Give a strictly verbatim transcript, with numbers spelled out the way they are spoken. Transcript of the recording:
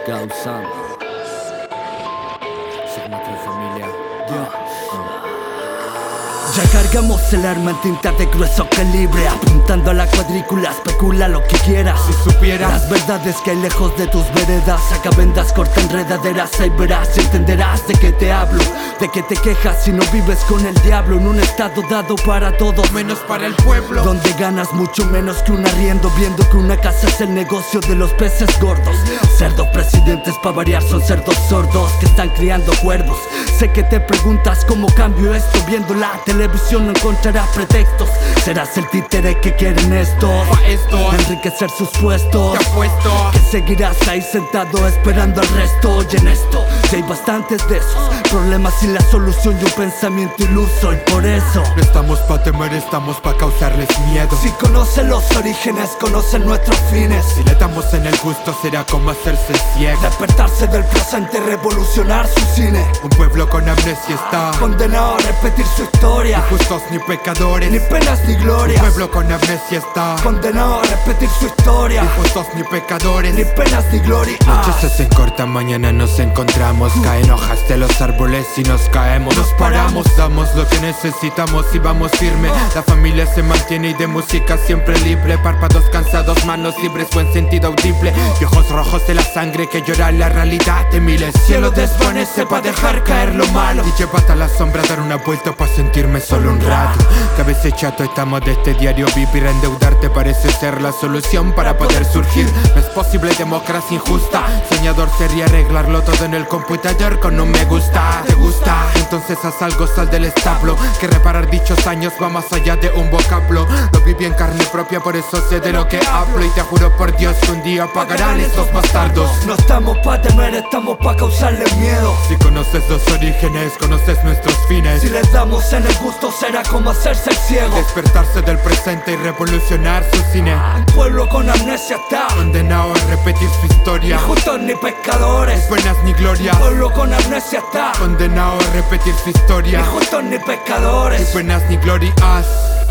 Causando Sigma tres familia. Yeah. Ya cargamos el arma en tinta de grueso calibre, apuntando a la cuadrícula, especula lo que quieras. Si supieras las verdades que hay lejos de tus veredas, saca vendas, corta enredaderas, ahí verás y entenderás de qué te hablo. De que te quejas si no vives con el diablo, en un estado dado para todos, menos para el pueblo, donde ganas mucho menos que un arriendo, viendo que una casa es el negocio de los peces gordos. Cerdos presidentes pa' variar son cerdos sordos que están criando cuervos. Sé que te preguntas cómo cambio esto, viendo la televisión no encontrarás pretextos. Serás el títere que quieren esto, pa' esto, enriquecer sus puestos. Te apuesto que seguirás ahí sentado esperando al resto. Y en esto ya hay bastantes de esos problemas sin la solución y un pensamiento iluso. Y por eso no estamos pa' temer, estamos pa' causarles miedo. si conocen los orígenes, conocen nuestros fines. Si le damos en el gusto será como hacerse ciego. Despertarse del presente y revolucionar su cine. Un pueblo con amnesia está condenado a repetir su historia. Ni justos ni pecadores, ni penas ni glorias. Un pueblo con amnesia está condenado a repetir su historia. Ni justos ni pecadores, ni penas ni glorias. Noches se hacen cortas, mañana nos encontramos. Caen hojas de los árboles y nos caemos. Nos paramos, damos lo que necesitamos y vamos firme. La familia se mantiene y de música siempre libre. Párpados cansados, manos libres, buen sentido audible. Y ojos rojos de la sangre que llora la realidad de miles. Cielo desvanece pa' dejar caer lo malo. Y llévate a la sombra a dar una vuelta pa' sentirme solo un rato. Que a veces chato estamos de este diario vivir. Endeudarte parece ser la solución para poder surgir. No es posible democracia injusta. Soñador sería arreglarlo todo en el computador con un me gusta. ¿Te gusta? Entonces haz algo, sal del establo. Que reparar dichos años va más allá de un vocablo. Lo viví en carne propia, por eso sé de lo que hablo. Y te juro por Dios que un día pagarán estos bastardos. No estamos pa' temer, estamos pa' causarle miedo. Si conoces los orígenes, conoces nuestros fines. Si les damos en el gusto será como hacerse el ciego. Despertarse del presente y revolucionar su cine. Un pueblo con amnesia está condenado a repetir su historia. Ni justos ni pescadores, ni penas ni gloria. Un pueblo con amnesia está condenado a repetir su historia. Ni justos ni pescadores, ni penas ni glorias.